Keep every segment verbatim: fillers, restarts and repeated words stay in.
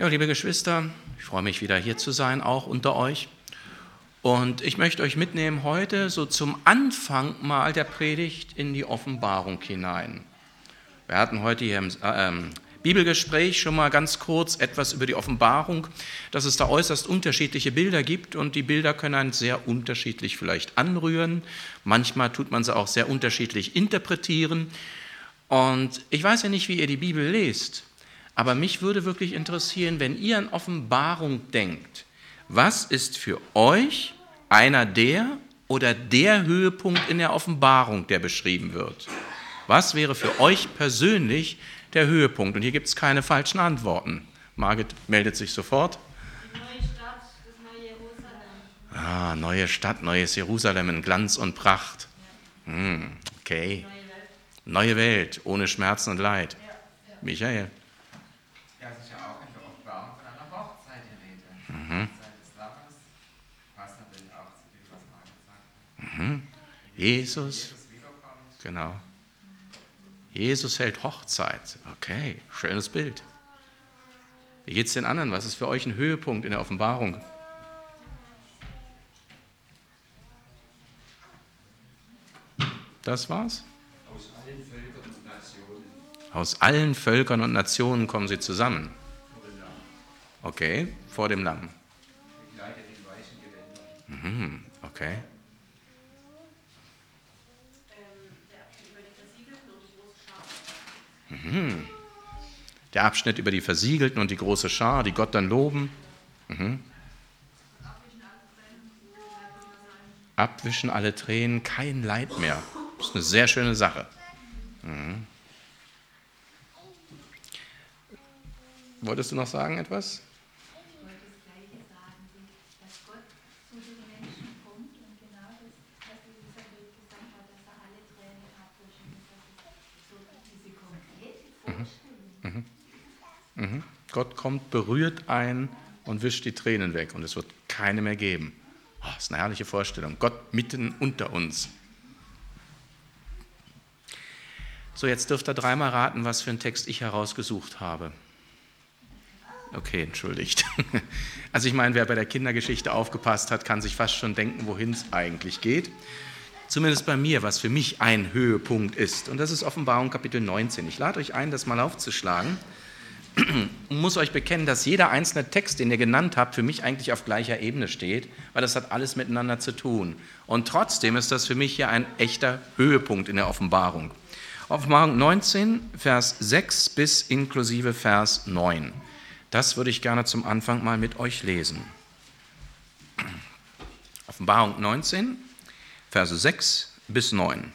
Ja, liebe Geschwister, ich freue mich wieder hier zu sein, auch unter euch. Und ich möchte euch mitnehmen heute so zum Anfang mal der Predigt in die Offenbarung hinein. Wir hatten heute hier im äh, Bibelgespräch schon mal ganz kurz etwas über die Offenbarung, dass es da äußerst unterschiedliche Bilder gibt und die Bilder können einen sehr unterschiedlich vielleicht anrühren. Manchmal tut man sie auch sehr unterschiedlich interpretieren. Und ich weiß ja nicht, wie ihr die Bibel lest, aber mich würde wirklich interessieren, wenn ihr an Offenbarung denkt, was ist für euch einer der oder der Höhepunkt in der Offenbarung, der beschrieben wird? Was wäre für euch persönlich der Höhepunkt? Und hier gibt es keine falschen Antworten. Margit meldet sich sofort. Die neue Stadt, das neue Jerusalem. Ah, neue Stadt, neues Jerusalem in Glanz und Pracht. Ja. Hm, okay. Neue Welt. Neue Welt, ohne Schmerzen und Leid. Ja. Ja. Michael. Ja, es ist ja auch in der Offenbarung von einer Hochzeit die Rede. Mhm. Hochzeit des Lammes, passend auch zu dem, was Margit sagt. Mhm. Jesus, Jesus wiederkommt. genau. Jesus hält Hochzeit. Okay, schönes Bild. Wie geht es den anderen? Was ist für euch ein Höhepunkt in der Offenbarung? Das war's? Aus allen Völkern und Nationen. Aus allen Völkern und Nationen kommen sie zusammen. Okay, vor dem Lamm. Gekleidet in weißen Gewändern. Mhm, okay. Mhm. Der Abschnitt über die Versiegelten und die große Schar, die Gott dann loben. Mhm. Abwischen alle Tränen, kein Leid mehr. Das ist eine sehr schöne Sache. Mhm. Wolltest du noch sagen etwas? Ich wollte das Gleiche sagen, dass Gott zu den Menschen kommt und genau das, was Elisabeth gesagt hat, dass er alle Tränen abwischen muss. Das ist so diese konkrete Vorstellung. Mhm. Mhm. Gott kommt, berührt ein und wischt die Tränen weg und es wird keine mehr geben. Oh, das ist eine herrliche Vorstellung. Gott mitten unter uns. So, jetzt dürft ihr dreimal raten, was für einen Text ich herausgesucht habe. Okay, entschuldigt. Also ich meine, wer bei der Kindergeschichte aufgepasst hat, kann sich fast schon denken, wohin es eigentlich geht. Zumindest bei mir, was für mich ein Höhepunkt ist. Und das ist Offenbarung Kapitel neunzehn. Ich lade euch ein, das mal aufzuschlagen und muss euch bekennen, dass jeder einzelne Text, den ihr genannt habt, für mich eigentlich auf gleicher Ebene steht, weil das hat alles miteinander zu tun. Und trotzdem ist das für mich hier ein echter Höhepunkt in der Offenbarung. Offenbarung neunzehn, Vers sechs bis inklusive Vers neun. Das würde ich gerne zum Anfang mal mit euch lesen. Offenbarung neunzehn, Verse sechs bis neun.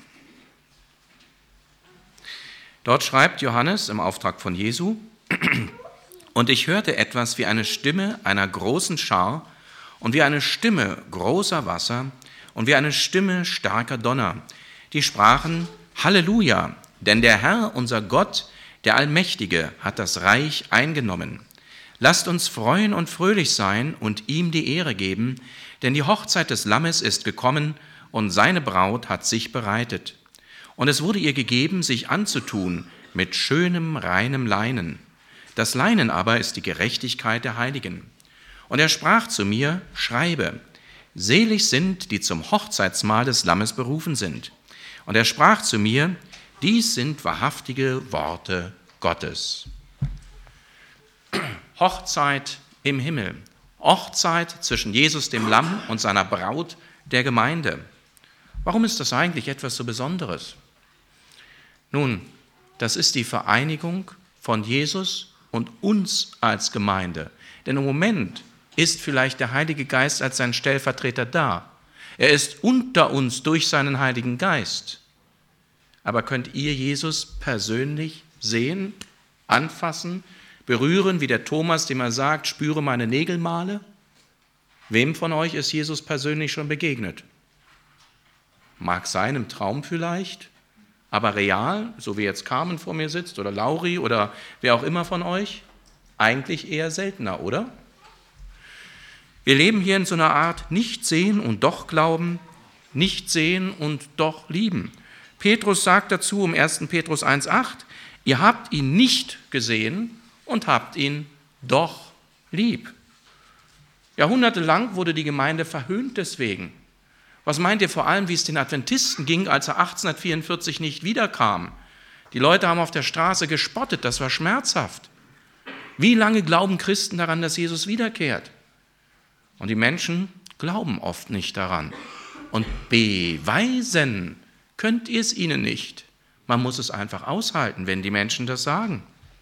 Dort schreibt Johannes im Auftrag von Jesu: Und ich hörte etwas wie eine Stimme einer großen Schar und wie eine Stimme großer Wasser und wie eine Stimme starker Donner. Die sprachen: Halleluja, denn der Herr, unser Gott, der Allmächtige, hat das Reich eingenommen. Lasst uns freuen und fröhlich sein und ihm die Ehre geben, denn die Hochzeit des Lammes ist gekommen und seine Braut hat sich bereitet. Und es wurde ihr gegeben, sich anzutun mit schönem, reinem Leinen. Das Leinen aber ist die Gerechtigkeit der Heiligen. Und er sprach zu mir: Schreibe, selig sind, die zum Hochzeitsmahl des Lammes berufen sind. Und er sprach zu mir: Dies sind wahrhaftige Worte Gottes. Hochzeit im Himmel. Hochzeit zwischen Jesus, dem Lamm, und seiner Braut, der Gemeinde. Warum ist das eigentlich etwas so Besonderes? Nun, das ist die Vereinigung von Jesus und uns als Gemeinde. Denn im Moment ist vielleicht der Heilige Geist als sein Stellvertreter da. Er ist unter uns durch seinen Heiligen Geist. Aber könnt ihr Jesus persönlich sehen, anfassen, berühren, wie der Thomas, dem er sagt: Spüre meine Nägelmale? Wem von euch ist Jesus persönlich schon begegnet? Mag sein im Traum vielleicht, aber real, so wie jetzt Carmen vor mir sitzt oder Lauri oder wer auch immer von euch, eigentlich eher seltener, oder? Wir leben hier in so einer Art nicht sehen und doch glauben, nicht sehen und doch lieben. Petrus sagt dazu im ersten Petrus eins acht: Ihr habt ihn nicht gesehen und habt ihn doch lieb. Jahrhundertelang wurde die Gemeinde verhöhnt deswegen. Was meint ihr vor allem, wie es den Adventisten ging, als er achtzehnhundertvierundvierzig nicht wiederkam? Die Leute haben auf der Straße gespottet, das war schmerzhaft. Wie lange glauben Christen daran, dass Jesus wiederkehrt? Und die Menschen glauben oft nicht daran. Und beweisen könnt ihr es ihnen nicht. Man muss es einfach aushalten, wenn die Menschen das sagen.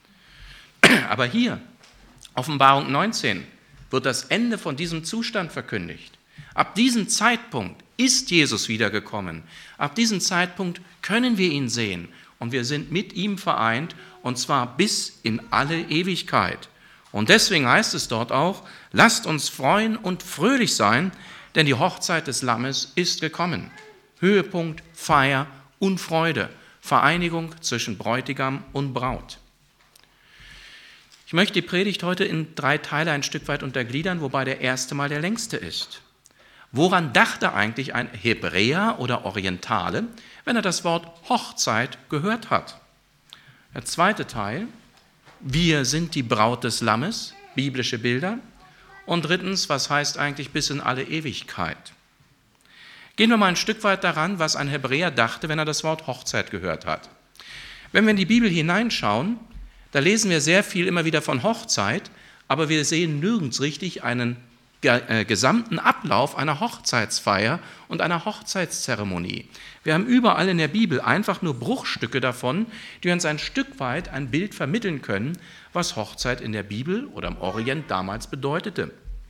Aber hier, Offenbarung neunzehn, wird das Ende von diesem Zustand verkündigt. Ab diesem Zeitpunkt ist Jesus wiedergekommen. Ab diesem Zeitpunkt können wir ihn sehen und wir sind mit ihm vereint und zwar bis in alle Ewigkeit. Und deswegen heißt es dort auch, lasst uns freuen und fröhlich sein, denn die Hochzeit des Lammes ist gekommen. Höhepunkt, Feier und Freude, Vereinigung zwischen Bräutigam und Braut. Ich möchte die Predigt heute in drei Teile ein Stück weit untergliedern, wobei der erste mal der längste ist. Woran dachte eigentlich ein Hebräer oder Orientale, wenn er das Wort Hochzeit gehört hat? Der zweite Teil, wir sind die Braut des Lammes, biblische Bilder. Und drittens, was heißt eigentlich bis in alle Ewigkeit? Gehen wir mal ein Stück weit daran, was ein Hebräer dachte, wenn er das Wort Hochzeit gehört hat. Wenn wir in die Bibel hineinschauen, da lesen wir sehr viel immer wieder von Hochzeit, aber wir sehen nirgends richtig einen gesamten Ablauf einer Hochzeitsfeier und einer Hochzeitszeremonie. Wir haben überall in der Bibel einfach nur Bruchstücke davon, die uns ein Stück weit ein Bild vermitteln können, was Hochzeit in der Bibel oder im Orient damals bedeutete.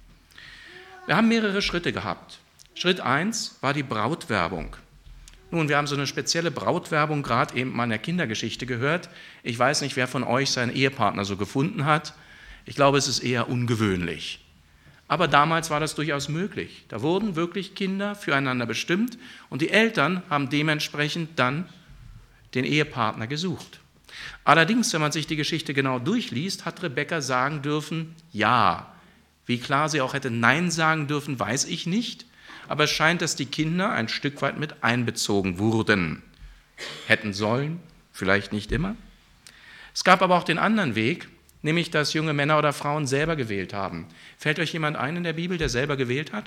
Wir haben mehrere Schritte gehabt. Schritt eins war die Brautwerbung. Nun, wir haben so eine spezielle Brautwerbung gerade eben mal in der Kindergeschichte gehört. Ich weiß nicht, wer von euch seinen Ehepartner so gefunden hat. Ich glaube, es ist eher ungewöhnlich. Aber damals war das durchaus möglich. Da wurden wirklich Kinder füreinander bestimmt und die Eltern haben dementsprechend dann den Ehepartner gesucht. Allerdings, wenn man sich die Geschichte genau durchliest, hat Rebekka sagen dürfen, ja. Wie klar sie auch hätte Nein sagen dürfen, weiß ich nicht. Aber es scheint, dass die Kinder ein Stück weit mit einbezogen wurden. Hätten sollen, vielleicht nicht immer. Es gab aber auch den anderen Weg, nämlich dass junge Männer oder Frauen selber gewählt haben. Fällt euch jemand ein in der Bibel, der selber gewählt hat?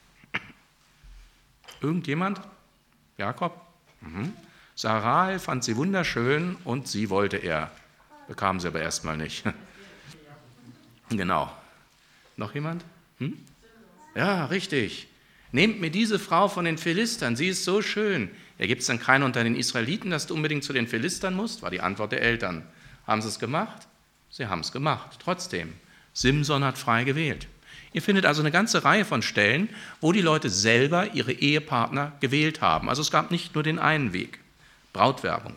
Irgendjemand? Jakob? Mhm. Sarai fand sie wunderschön und sie wollte er. Bekam sie aber erstmal nicht. Genau. Noch jemand? Hm? Ja, richtig. Nehmt mir diese Frau von den Philistern, sie ist so schön. Ja, gibt es dann keinen unter den Israeliten, dass du unbedingt zu den Philistern musst? War die Antwort der Eltern. Haben sie es gemacht? Sie haben es gemacht. Trotzdem, Simson hat frei gewählt. Ihr findet also eine ganze Reihe von Stellen, wo die Leute selber ihre Ehepartner gewählt haben. Also es gab nicht nur den einen Weg. Brautwerbung.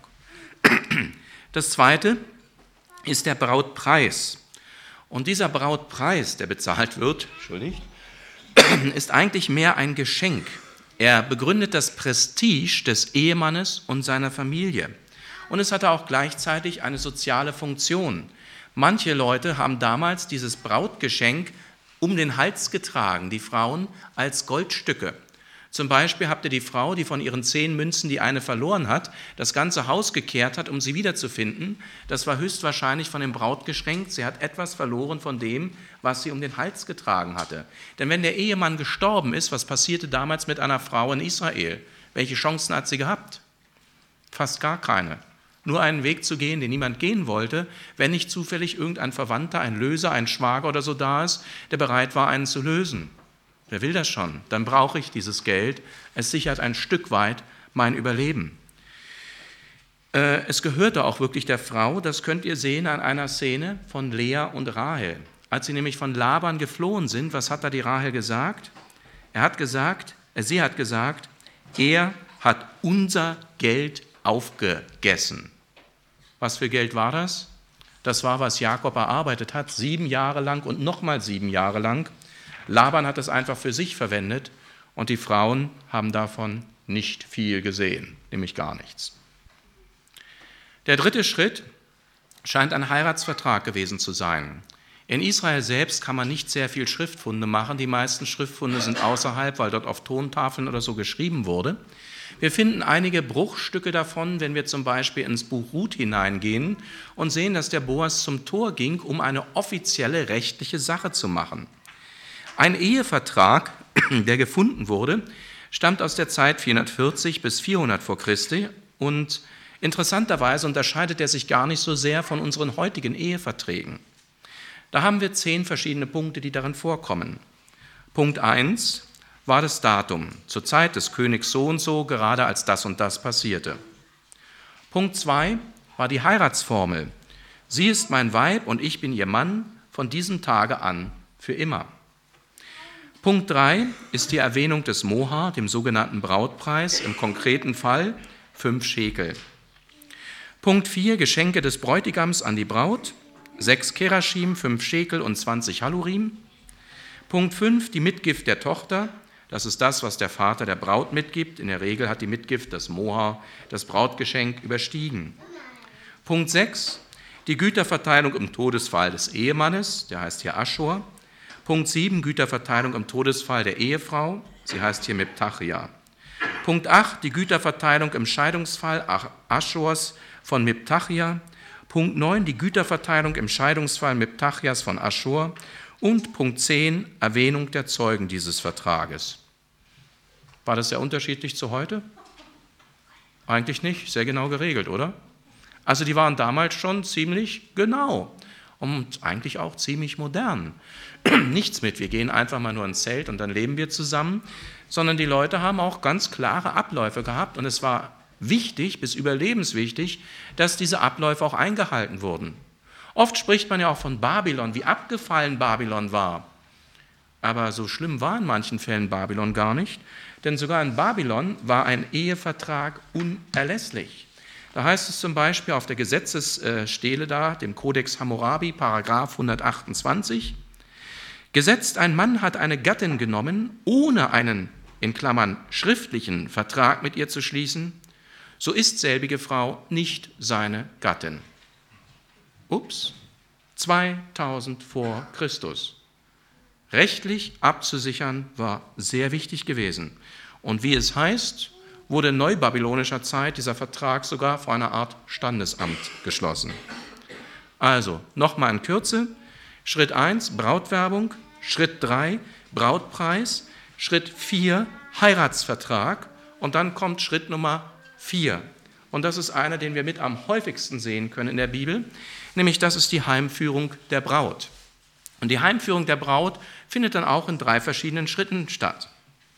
Das zweite ist der Brautpreis. Und dieser Brautpreis, der bezahlt wird, entschuldigt, ist eigentlich mehr ein Geschenk. Er begründet das Prestige des Ehemannes und seiner Familie. Und es hatte auch gleichzeitig eine soziale Funktion. Manche Leute haben damals dieses Brautgeschenk um den Hals getragen, die Frauen, als Goldstücke. Zum Beispiel habt ihr die Frau, die von ihren zehn Münzen die eine verloren hat, das ganze Haus gekehrt hat, um sie wiederzufinden. Das war höchstwahrscheinlich von dem Brautgeschenk. Sie hat etwas verloren von dem, was sie um den Hals getragen hatte. Denn wenn der Ehemann gestorben ist, was passierte damals mit einer Frau in Israel? Welche Chancen hat sie gehabt? Fast gar keine. Nur einen Weg zu gehen, den niemand gehen wollte, wenn nicht zufällig irgendein Verwandter, ein Löser, ein Schwager oder so da ist, der bereit war, einen zu lösen. Wer will das schon? Dann brauche ich dieses Geld. Es sichert ein Stück weit mein Überleben. Äh, es gehörte auch wirklich der Frau, das könnt ihr sehen an einer Szene von Lea und Rahel. Als sie nämlich von Laban geflohen sind, was hat da die Rahel gesagt? Er hat gesagt, äh, sie hat gesagt, er hat unser Geld aufgegessen. Was für Geld war das? Das war, was Jakob erarbeitet hat, sieben Jahre lang und nochmal sieben Jahre lang. Laban hat es einfach für sich verwendet und die Frauen haben davon nicht viel gesehen, nämlich gar nichts. Der dritte Schritt scheint ein Heiratsvertrag gewesen zu sein. In Israel selbst kann man nicht sehr viel Schriftfunde machen. Die meisten Schriftfunde sind außerhalb, weil dort auf Tontafeln oder so geschrieben wurde. Wir finden einige Bruchstücke davon, wenn wir zum Beispiel ins Buch Ruth hineingehen und sehen, dass der Boas zum Tor ging, um eine offizielle rechtliche Sache zu machen. Ein Ehevertrag, der gefunden wurde, stammt aus der Zeit vierhundertvierzig bis vierhundert vor Christi und interessanterweise unterscheidet er sich gar nicht so sehr von unseren heutigen Eheverträgen. Da haben wir zehn verschiedene Punkte, die darin vorkommen. Punkt eins war das Datum, zur Zeit des Königs so und so, gerade als das und das passierte. Punkt zwei war die Heiratsformel. Sie ist mein Weib und ich bin ihr Mann von diesem Tage an für immer. Punkt drei ist die Erwähnung des Mohar, dem sogenannten Brautpreis, im konkreten Fall fünf Schekel. Punkt vier, Geschenke des Bräutigams an die Braut, sechs Kerashim, fünf Schekel und zwanzig Halurim. Punkt fünf, die Mitgift der Tochter, das ist das, was der Vater der Braut mitgibt. In der Regel hat die Mitgift, das Mohar, das Brautgeschenk überstiegen. Punkt sechs, die Güterverteilung im Todesfall des Ehemannes, der heißt hier Aschur. Punkt sieben, Güterverteilung im Todesfall der Ehefrau, sie heißt hier Miptachia. Punkt acht, die Güterverteilung im Scheidungsfall Aschurs von Miptachia. Punkt neun, die Güterverteilung im Scheidungsfall Miptachias von Aschur. Und Punkt zehn, Erwähnung der Zeugen dieses Vertrages. War das sehr unterschiedlich zu heute? Eigentlich nicht, sehr genau geregelt, oder? Also die waren damals schon ziemlich genau und eigentlich auch ziemlich modern. Nichts mit, wir gehen einfach mal nur ins Zelt und dann leben wir zusammen, sondern die Leute haben auch ganz klare Abläufe gehabt und es war wichtig, bis überlebenswichtig, dass diese Abläufe auch eingehalten wurden. Oft spricht man ja auch von Babylon, wie abgefallen Babylon war. Aber so schlimm war in manchen Fällen Babylon gar nicht, denn sogar in Babylon war ein Ehevertrag unerlässlich. Da heißt es zum Beispiel auf der Gesetzesstele da, dem Kodex Hammurabi, Paragraph hundertachtundzwanzig, gesetzt, ein Mann hat eine Gattin genommen, ohne einen, in Klammern, schriftlichen Vertrag mit ihr zu schließen, so ist selbige Frau nicht seine Gattin. Ups, zweitausend vor Christus. Rechtlich abzusichern war sehr wichtig gewesen. Und wie es heißt, wurde in neubabylonischer Zeit dieser Vertrag sogar vor einer Art Standesamt geschlossen. Also, nochmal in Kürze, Schritt eins, Brautwerbung, Schritt drei, Brautpreis, Schritt vier, Heiratsvertrag und dann kommt Schritt Nummer vier. Und das ist einer, den wir mit am häufigsten sehen können in der Bibel, nämlich das ist die Heimführung der Braut. Und die Heimführung der Braut findet dann auch in drei verschiedenen Schritten statt.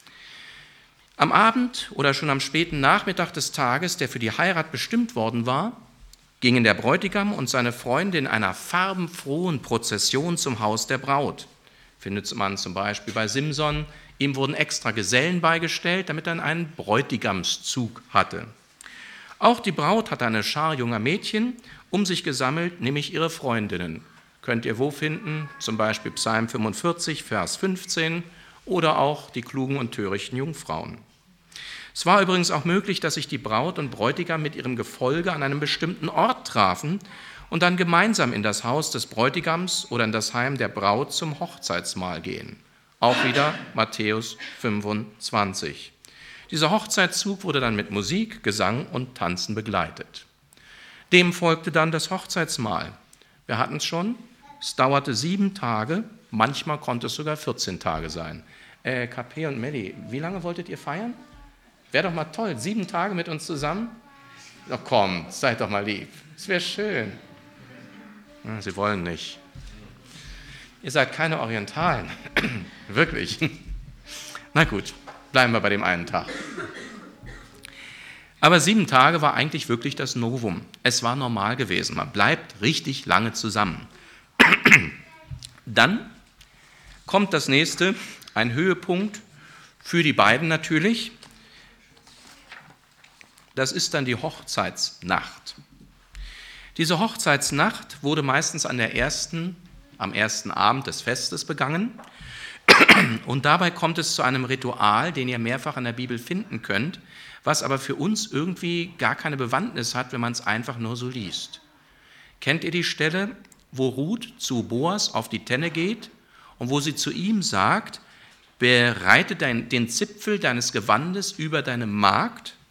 Am Abend oder schon am späten Nachmittag des Tages, der für die Heirat bestimmt worden war, gingen der Bräutigam und seine Freunde in einer farbenfrohen Prozession zum Haus der Braut. Findet man zum Beispiel bei Simson, ihm wurden extra Gesellen beigestellt, damit er einen Bräutigamszug hatte. Auch die Braut hatte eine Schar junger Mädchen um sich gesammelt, nämlich ihre Freundinnen. Könnt ihr wo finden? Zum Beispiel Psalm fünfundvierzig, Vers fünfzehn oder auch die klugen und törichten Jungfrauen. Es war übrigens auch möglich, dass sich die Braut und Bräutigam mit ihrem Gefolge an einem bestimmten Ort trafen und dann gemeinsam in das Haus des Bräutigams oder in das Heim der Braut zum Hochzeitsmahl gehen. Auch wieder Matthäus fünfundzwanzig. Dieser Hochzeitszug wurde dann mit Musik, Gesang und Tanzen begleitet. Dem folgte dann das Hochzeitsmahl. Wir hatten es schon, es dauerte sieben Tage, manchmal konnte es sogar vierzehn Tage sein. Äh, K P und Melli, wie lange wolltet ihr feiern? Wäre doch mal toll, sieben Tage mit uns zusammen? Doch kommt, seid doch mal lieb, es wäre schön. Ja, sie wollen nicht. Ihr seid keine Orientalen, wirklich. Na gut, bleiben wir bei dem einen Tag. Aber sieben Tage war eigentlich wirklich das Novum. Es war normal gewesen, man bleibt richtig lange zusammen. Dann kommt das nächste, ein Höhepunkt für die beiden natürlich. Das ist dann die Hochzeitsnacht. Diese Hochzeitsnacht wurde meistens an der ersten, am ersten Abend des Festes begangen. Und dabei kommt es zu einem Ritual, den ihr mehrfach in der Bibel finden könnt, was aber für uns irgendwie gar keine Bewandtnis hat, wenn man es einfach nur so liest. Kennt ihr die Stelle, wo Ruth zu Boas auf die Tenne geht und wo sie zu ihm sagt, bereite dein, den Zipfel deines Gewandes über deine Magd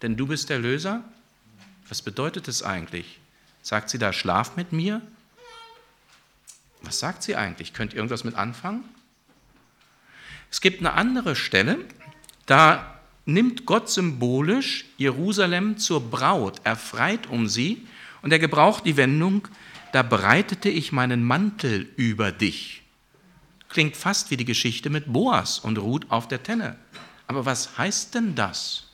denn du bist der Löser? Was bedeutet es eigentlich? Sagt sie da, schlaf mit mir? Was sagt sie eigentlich? Könnt ihr irgendwas mit anfangen? Es gibt eine andere Stelle, da nimmt Gott symbolisch Jerusalem zur Braut, er freit um sie und er gebraucht die Wendung, da breitete ich meinen Mantel über dich. Klingt fast wie die Geschichte mit Boas und Ruth auf der Tenne. Aber was heißt denn das?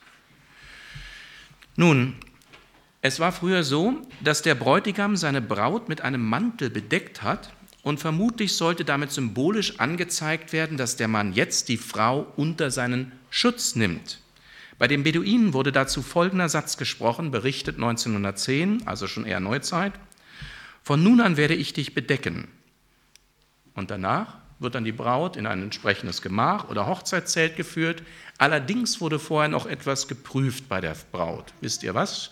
Nun, es war früher so, dass der Bräutigam seine Braut mit einem Mantel bedeckt hat und vermutlich sollte damit symbolisch angezeigt werden, dass der Mann jetzt die Frau unter seinen Schutz nimmt. Bei den Beduinen wurde dazu folgender Satz gesprochen, berichtet neunzehnhundertzehn, also schon eher Neuzeit: Von nun an werde ich dich bedecken. Und danach wird dann die Braut in ein entsprechendes Gemach oder Hochzeitszelt geführt. Allerdings wurde vorher noch etwas geprüft bei der Braut. Wisst ihr was?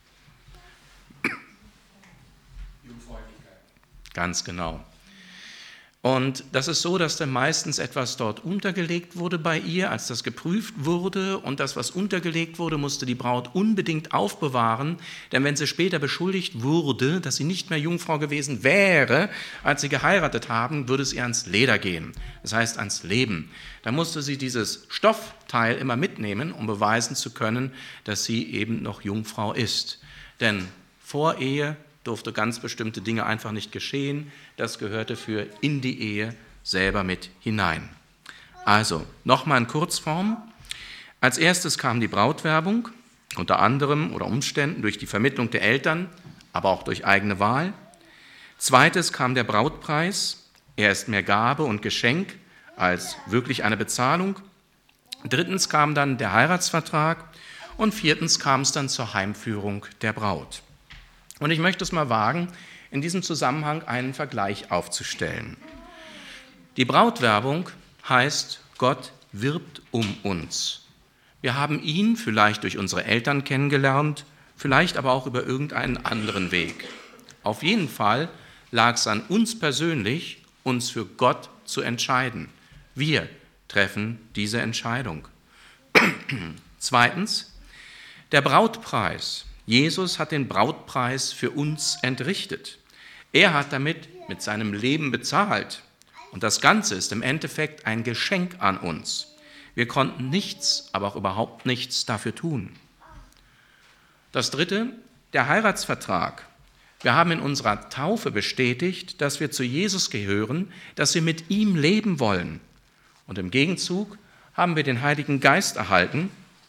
Jungfräulichkeit. Ganz genau. Und das ist so, dass dann meistens etwas dort untergelegt wurde bei ihr, als das geprüft wurde. Und das, was untergelegt wurde, musste die Braut unbedingt aufbewahren. Denn wenn sie später beschuldigt wurde, dass sie nicht mehr Jungfrau gewesen wäre, als sie geheiratet haben, würde es ihr ans Leder gehen. Das heißt ans Leben. Da musste sie dieses Stoffteil immer mitnehmen, um beweisen zu können, dass sie eben noch Jungfrau ist. Denn vor Ehe durfte ganz bestimmte Dinge einfach nicht geschehen. Das gehörte für in die Ehe selber mit hinein. Also, nochmal in Kurzform. Als erstes kam die Brautwerbung, unter anderem oder Umständen durch die Vermittlung der Eltern, aber auch durch eigene Wahl. Zweites kam der Brautpreis. Er ist mehr Gabe und Geschenk als wirklich eine Bezahlung. Drittens kam dann der Heiratsvertrag und viertens kam es dann zur Heimführung der Braut. Und ich möchte es mal wagen, in diesem Zusammenhang einen Vergleich aufzustellen. Die Brautwerbung heißt, Gott wirbt um uns. Wir haben ihn vielleicht durch unsere Eltern kennengelernt, vielleicht aber auch über irgendeinen anderen Weg. Auf jeden Fall lag es an uns persönlich, uns für Gott zu entscheiden. Wir treffen diese Entscheidung. Zweitens, der Brautpreis. Jesus hat den Brautpreis für uns entrichtet. Er hat damit mit seinem Leben bezahlt. Und das Ganze ist im Endeffekt ein Geschenk an uns. Wir konnten nichts, aber auch überhaupt nichts dafür tun. Das Dritte, der Heiratsvertrag. Wir haben in unserer Taufe bestätigt, dass wir zu Jesus gehören, dass wir mit ihm leben wollen. Und im Gegenzug haben wir den Heiligen Geist erhalten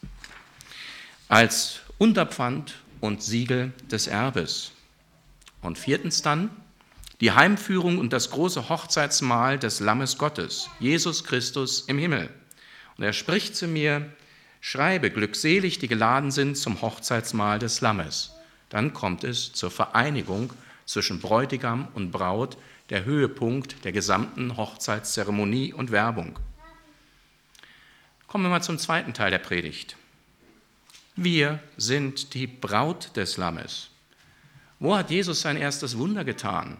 als Unterpfand und Siegel des Erbes. Und viertens dann die Heimführung und das große Hochzeitsmahl des Lammes Gottes, Jesus Christus im Himmel. Und er spricht zu mir, schreibe, glückselig, die geladen sind zum Hochzeitsmahl des Lammes. Dann kommt es zur Vereinigung zwischen Bräutigam und Braut, der Höhepunkt der gesamten Hochzeitszeremonie und Werbung. Kommen wir mal zum zweiten Teil der Predigt. Wir sind die Braut des Lammes. Wo hat Jesus sein erstes Wunder getan?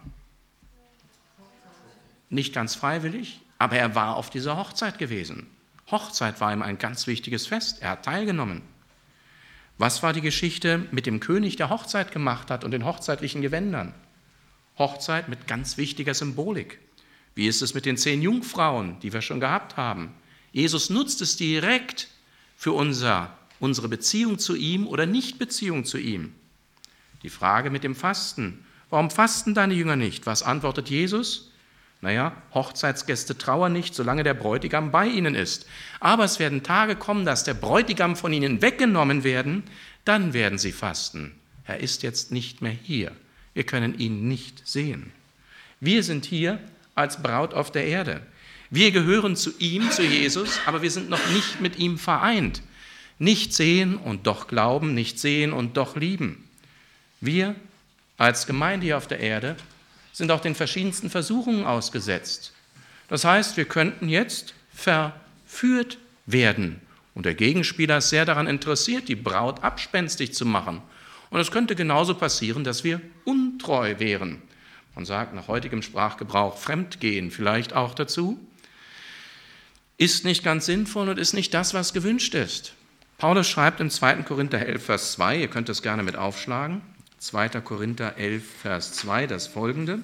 Nicht ganz freiwillig, aber er war auf dieser Hochzeit gewesen. Hochzeit war ihm ein ganz wichtiges Fest. Er hat teilgenommen. Was war die Geschichte mit dem König, der Hochzeit gemacht hat und den hochzeitlichen Gewändern? Hochzeit mit ganz wichtiger Symbolik. Wie ist es mit den zehn Jungfrauen, die wir schon gehabt haben? Jesus nutzt es direkt für unser unsere Beziehung zu ihm oder Nichtbeziehung zu ihm. Die Frage mit dem Fasten. Warum fasten deine Jünger nicht? Was antwortet Jesus? Naja, Hochzeitsgäste trauern nicht, solange der Bräutigam bei ihnen ist. Aber es werden Tage kommen, dass der Bräutigam von ihnen weggenommen werden, dann werden sie fasten. Er ist jetzt nicht mehr hier. Wir können ihn nicht sehen. Wir sind hier als Braut auf der Erde. Wir gehören zu ihm, zu Jesus, aber wir sind noch nicht mit ihm vereint. Nicht sehen und doch glauben, nicht sehen und doch lieben. Wir als Gemeinde hier auf der Erde sind auch den verschiedensten Versuchungen ausgesetzt. Das heißt, wir könnten jetzt verführt werden. Und der Gegenspieler ist sehr daran interessiert, die Braut abspenstig zu machen. Und es könnte genauso passieren, dass wir untreu wären. Man sagt nach heutigem Sprachgebrauch Fremdgehen vielleicht auch dazu. Ist nicht ganz sinnvoll und ist nicht das, was gewünscht ist. Paulus schreibt im zweiten Korinther elf, Vers zwei, ihr könnt das gerne mit aufschlagen, zweiter Korinther elf, Vers zwei, das folgende.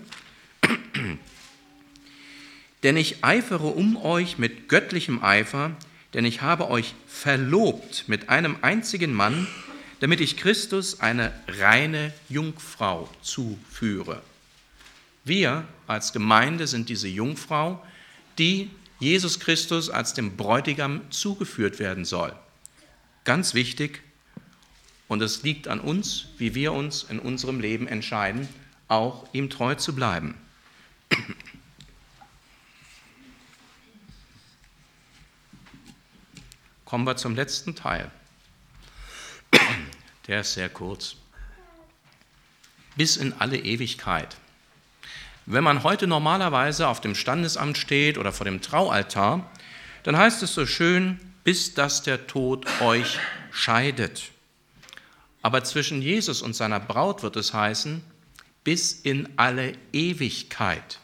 Denn ich eifere um euch mit göttlichem Eifer, denn ich habe euch verlobt mit einem einzigen Mann, damit ich Christus eine reine Jungfrau zuführe. Wir als Gemeinde sind diese Jungfrau, die Jesus Christus als dem Bräutigam zugeführt werden soll. Ganz wichtig, und es liegt an uns, wie wir uns in unserem Leben entscheiden, auch ihm treu zu bleiben. Kommen wir zum letzten Teil. Der ist sehr kurz. Bis in alle Ewigkeit. Wenn man heute normalerweise auf dem Standesamt steht oder vor dem Traualtar, dann heißt es so schön, bis dass der Tod euch scheidet. Aber zwischen Jesus und seiner Braut wird es heißen, bis in alle Ewigkeit.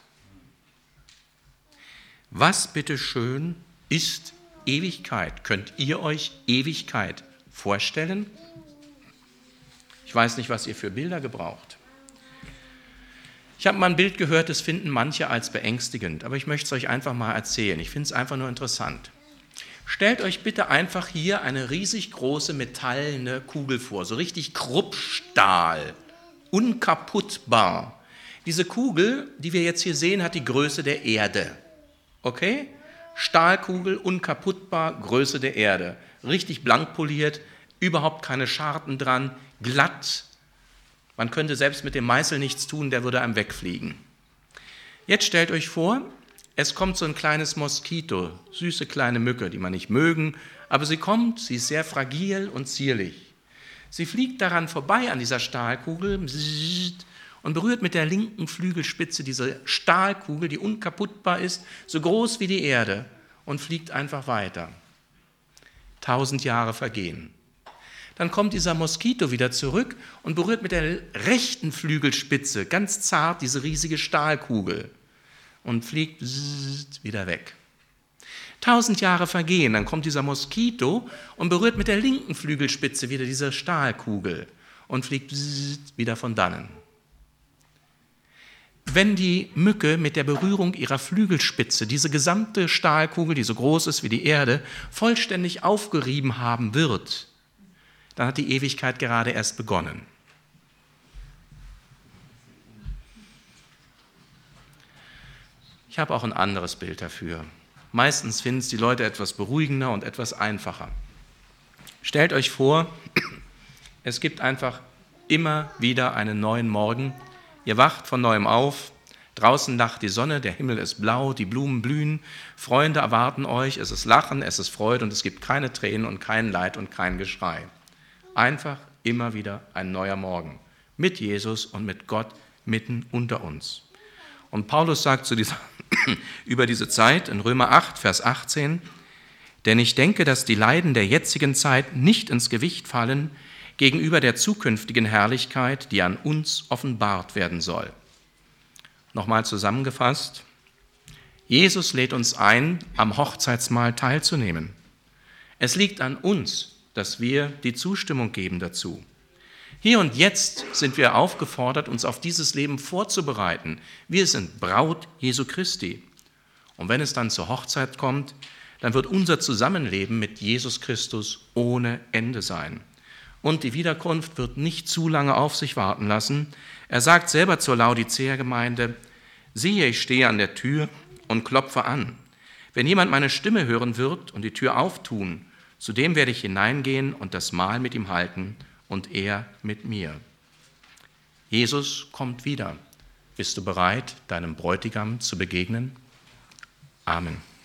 Was bitteschön ist Ewigkeit? Könnt ihr euch Ewigkeit vorstellen? Ich weiß nicht, was ihr für Bilder gebraucht. Ich habe mal ein Bild gehört, das finden manche als beängstigend, aber ich möchte es euch einfach mal erzählen. Ich finde es einfach nur interessant. Stellt euch bitte einfach hier eine riesig große metallene Kugel vor, so richtig Kruppstahl, unkaputtbar. Diese Kugel, die wir jetzt hier sehen, hat die Größe der Erde. Okay? Stahlkugel, unkaputtbar, Größe der Erde. Richtig blank poliert, überhaupt keine Scharten dran, glatt. Man könnte selbst mit dem Meißel nichts tun, der würde einem wegfliegen. Jetzt stellt euch vor, es kommt so ein kleines Moskito, süße kleine Mücke, die man nicht mögen, aber sie kommt, sie ist sehr fragil und zierlich. Sie fliegt daran vorbei an dieser Stahlkugel und berührt mit der linken Flügelspitze diese Stahlkugel, die unkaputtbar ist, so groß wie die Erde, und fliegt einfach weiter. Tausend Jahre vergehen. Dann kommt dieser Moskito wieder zurück und berührt mit der rechten Flügelspitze ganz zart diese riesige Stahlkugel und fliegt wieder weg. Tausend Jahre vergehen, dann kommt dieser Moskito und berührt mit der linken Flügelspitze wieder diese Stahlkugel und fliegt wieder von dannen. Wenn die Mücke mit der Berührung ihrer Flügelspitze diese gesamte Stahlkugel, die so groß ist wie die Erde, vollständig aufgerieben haben wird, dann hat die Ewigkeit gerade erst begonnen. Ich habe auch ein anderes Bild dafür. Meistens finden es die Leute etwas beruhigender und etwas einfacher. Stellt euch vor, es gibt einfach immer wieder einen neuen Morgen. Ihr wacht von neuem auf, draußen lacht die Sonne, der Himmel ist blau, die Blumen blühen, Freunde erwarten euch, es ist Lachen, es ist Freude und es gibt keine Tränen und kein Leid und kein Geschrei. Einfach immer wieder ein neuer Morgen mit Jesus und mit Gott mitten unter uns. Und Paulus sagt zu dieser, über diese Zeit in Römer acht, Vers achtzehn, denn ich denke, dass die Leiden der jetzigen Zeit nicht ins Gewicht fallen gegenüber der zukünftigen Herrlichkeit, die an uns offenbart werden soll. Nochmal zusammengefasst, Jesus lädt uns ein, am Hochzeitsmahl teilzunehmen. Es liegt an uns, dass wir die Zustimmung geben dazu. Hier und jetzt sind wir aufgefordert, uns auf dieses Leben vorzubereiten. Wir sind Braut Jesu Christi. Und wenn es dann zur Hochzeit kommt, dann wird unser Zusammenleben mit Jesus Christus ohne Ende sein. Und die Wiederkunft wird nicht zu lange auf sich warten lassen. Er sagt selber zur Laodicea-Gemeinde, siehe, ich stehe an der Tür und klopfe an. Wenn jemand meine Stimme hören wird und die Tür auftun, zu dem werde ich hineingehen und das Mahl mit ihm halten und er mit mir. Jesus kommt wieder. Bist du bereit, deinem Bräutigam zu begegnen? Amen.